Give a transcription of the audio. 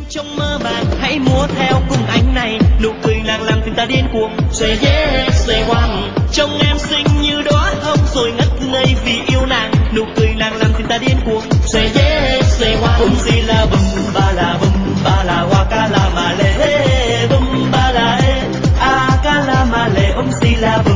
trong mơ màng hãy múa theo cùng anh này, nụ cười nàng làm tim ta điên cuồng. Say yes, say one, trông em xinh như đóa hồng rồi ngất ngây vì yêu nàng, nụ cười nàng làm tim ta điên cuồng. Say yes, say one, si la bum ba la waka la male, bum ba la e, a ka la male, si la